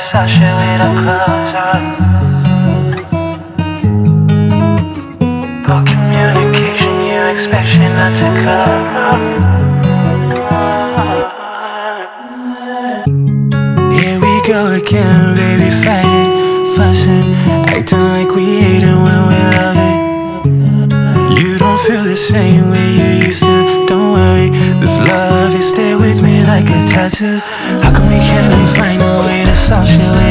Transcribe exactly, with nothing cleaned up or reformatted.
us our shit with our clothes on. Poor communication, you expect shit not to come up. Here we go again, baby, fighting, fussing, acting like we hate it when we love it. You don't feel the same way you used to, don't worry. This love, you stay with me like a tattoo. How come we can't find a way to solve shit?